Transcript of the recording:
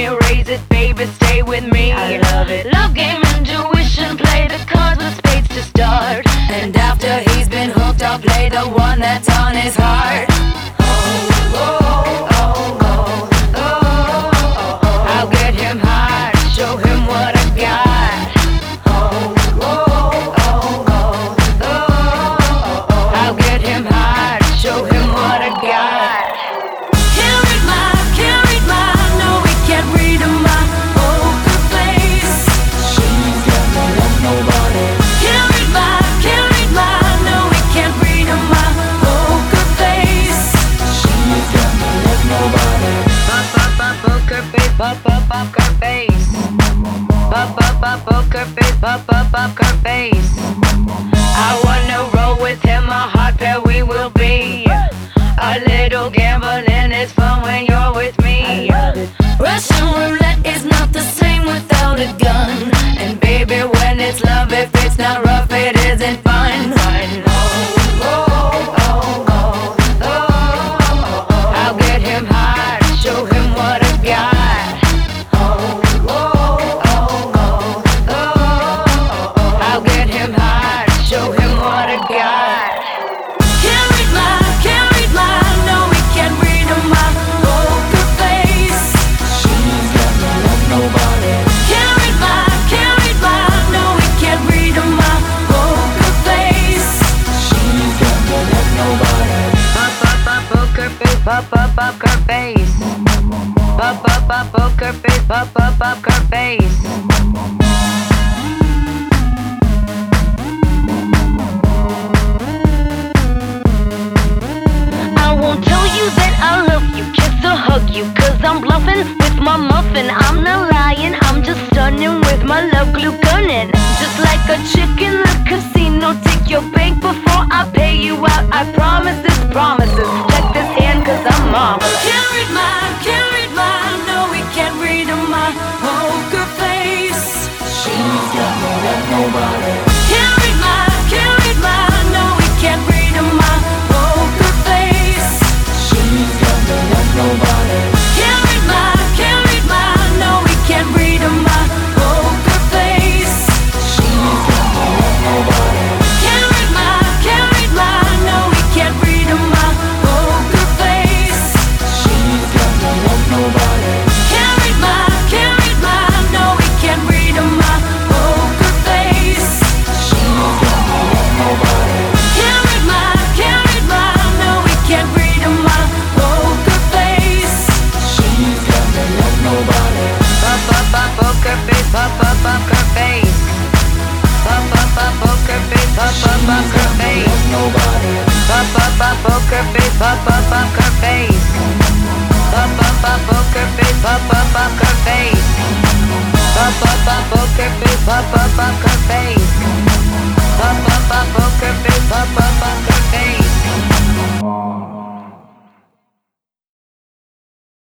you raise it, baby, stay with me. I love it. Love game, intuition, play the cards with spades to start. And after he's been hooked, I'll play the one that's on his heart. I'll get him hard, show him what I got. I'll get him hard, show him what I got. Can't read my, no, we can't read my poker face. She's got me like nobody. Can't read my, no, we can't read my poker face. She's got me like nobody. Poker face, poker face. Poker face, poker face. I wanna roll with him, a hot pair we will be. A little gambling is fun when you're with me. Russian roulette is not the same without a gun. And baby, when it's love, if it's not rough, it isn't fun. I'll get him hard, show him what I got. I'll get him hard, show him what I got. Can't read my, no, we can't read my poker face. She's got me like nobody. Can't read my, no, we can't read my poker face. She's got me like nobody. Poker face, poker face. Poker face, poker face. I won't tell you that I love you, kiss or hug you, cause I'm bluffing with my muffin. I'm not lying, I'm just stunning with my love glue gunning. Just like a chick in the casino, take your bank before I pay you out. I promise this promises. Check this hand cause I'm marvelous. Can't read my, no, we can't read my poker face. She's got me like nobody. Can't read my, no, we can't read my poker face. She's got me like nobody. Can't read my, no, we can't read my poker face. She's got me like nobody. Can't read my, no, we can't read my poker face. She's got me like nobody. Can't read my, no, we can't read my poker face. She's got me like nobody. Can't read my, no, we can't read my poker face. She's got me like nobody. Poker face, poker face. Poker face, poker face. Like nobody. Poker face, poker face. Poker face, poker face. Poker face, poker face. Poker face, poker face.